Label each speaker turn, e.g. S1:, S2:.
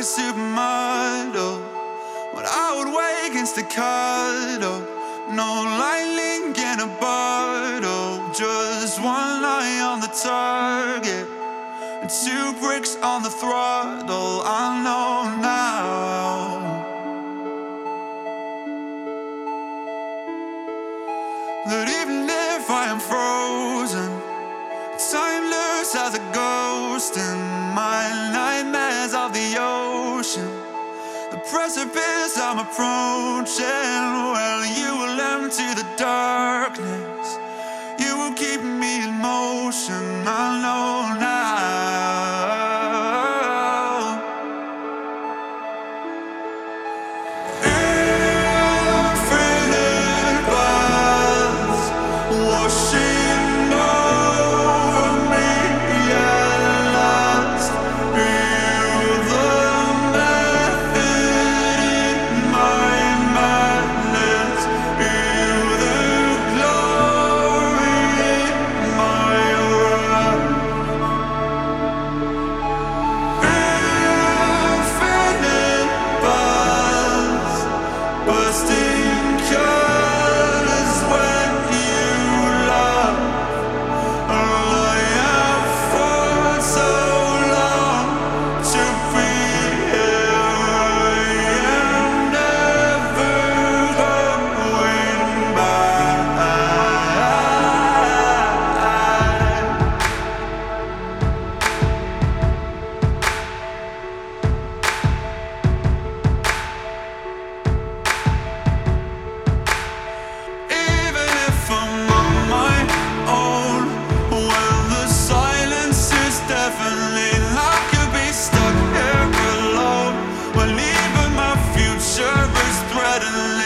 S1: a supermodel. When I would wake in staccato, no lightning in a bottle, just one eye on the target and two bricks on the throttle. I know now that even if I am frozen, timeless as a ghost in my nightmares of the ocean, the precipice I'm approaching, well, you will empty the darkness, you will keep me in motion. I know now. Infinite buzz washing over me at last. Feel the method in my madness. Feel the glory in my wrath. Infinite buzz, bursting colors when you laugh. I have fought so long to be here. I am never going back. Even if I'm on my own, well, the silence is deafening. I could be stuck here alone, well, even my future is threatening.